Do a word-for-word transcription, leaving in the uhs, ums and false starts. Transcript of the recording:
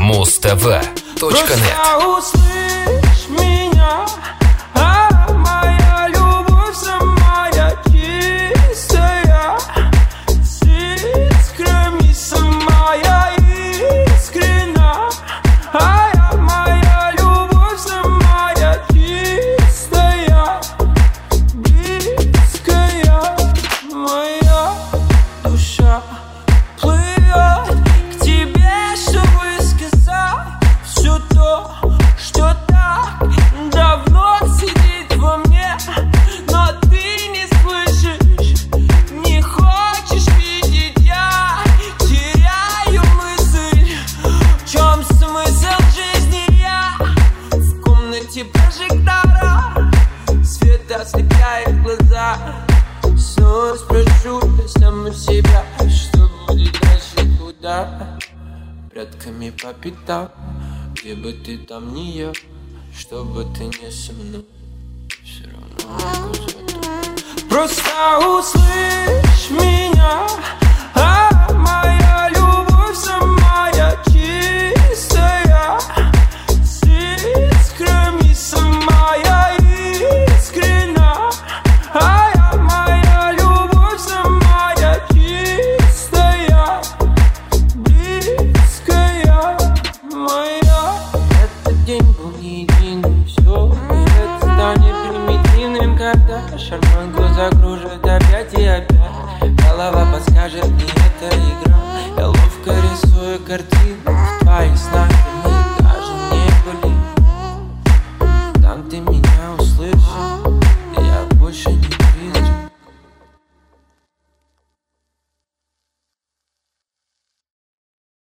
муз тэ вэ точка нет. Просто услышь меня, а моя любовь самая чистая, с искрами самая искренна, а я, моя любовь самая чистая, близкая, моя душа плывет к тебе, чтобы сказать все то, что так давно сидит во мне, но ты не слышишь, не хочешь видеть, я теряю мысль, в чем смысл жизни, я в комнате прожектора, свет ослепляет глаза, снова спрошу я сам себя, что будет дальше, куда, прядками по пятам, где бы ты там ни я, что бы ты не со мной, все равно не. Просто услышь меня, а моя любовь самая чистая, с искрами самая искренна, а я, моя любовь самая чистая, близкая, моя. Этот день был не единым, все, и это станет примитивным, когда шарманку закружит опять и опять. Голова подскажет, не это игра, я ловко рисую картину в твоих снах.